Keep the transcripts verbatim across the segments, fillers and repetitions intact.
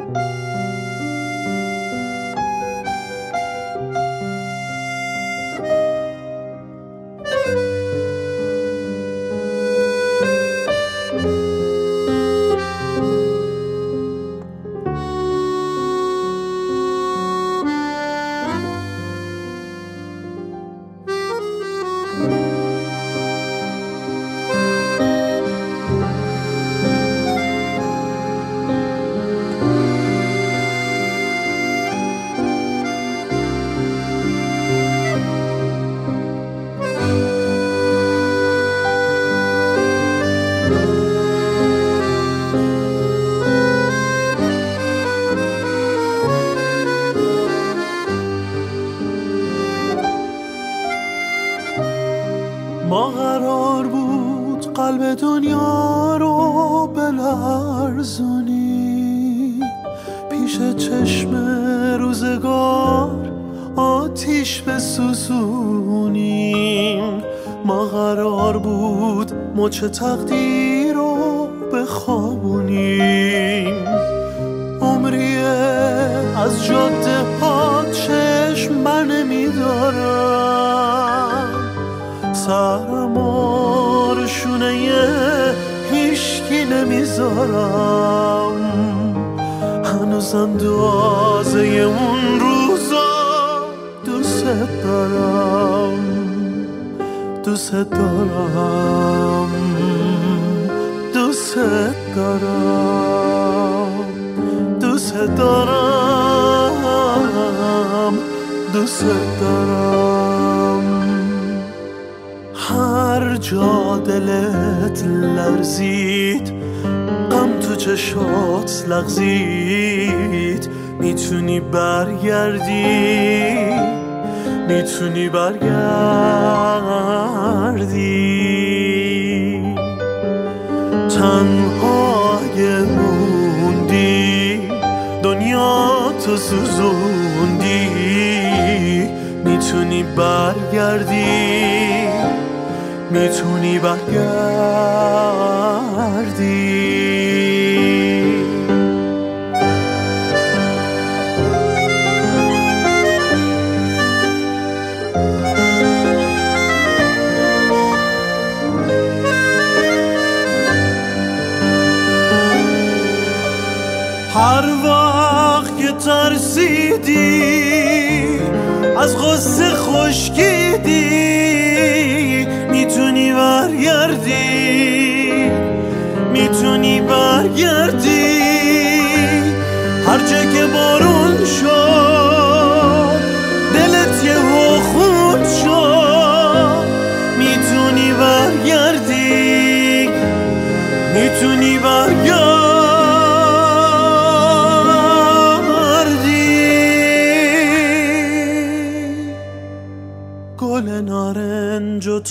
ما قرار بود قلب دنیا رو بلرزونی، پیش چشم روزگار آتیش بسوزونیم. ما قرار بود مچ تقدیر رو بخوابونیم، عمریه از جاده ها چشم بر نمیدارم، سرم و رشونه هیشکی نمیذارم، هنوز اندازه اون روزا دوست دارم، دوست دارم، دوست دارم، دوست دارم، دوست دارم. هر جا دلت لرزید، غم تو چشات لغزید، میتونی برگردی، میتونی برگردی. تنهای موندی، دنیا تو سوزوندی، میتونی برگردی، میتونی برگردی. هر وقت که ترسیدی، از غصه خشکیدی، میتونی برگردی، میتونی برگردی. هر جا که بارون شد، دلت یهو خون شد، میتونی برگردی، میتونی برگردی. گل نارنج و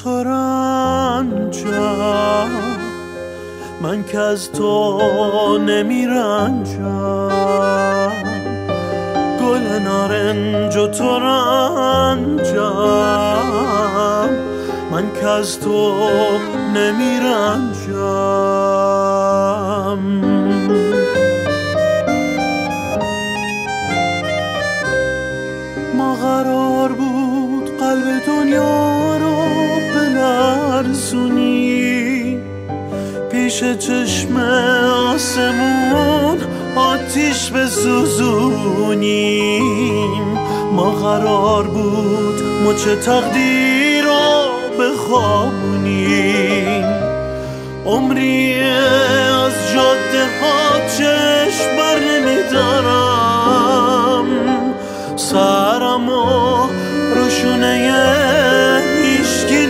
ترنجم، من که از تو نمیرنجم. گل نارنج و ترنجم، من که از تو نمیرنجم. ما قرار بود قلب دنیا رو بلرزونی، پیش چشم آسمون آتیش بسوزونیم. ما قرار بود مچ تقدیر رو بخوابونیم، عمری از جاده ها چشم بر نمیدارم، سرم و روشونه هیشکی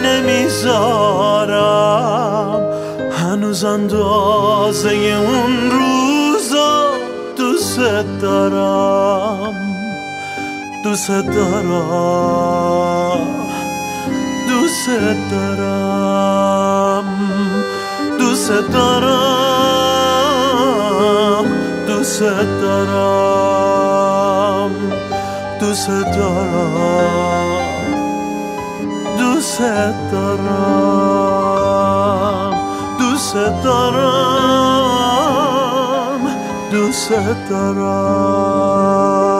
نمیذارم، هنوز اندازه اون روزا دوست دارم، دوست دارم، دوست دارم، دوست دارم، دوست دارم، دوست دارم، دوست دارم، دوست دارم، دوست دوست دارم.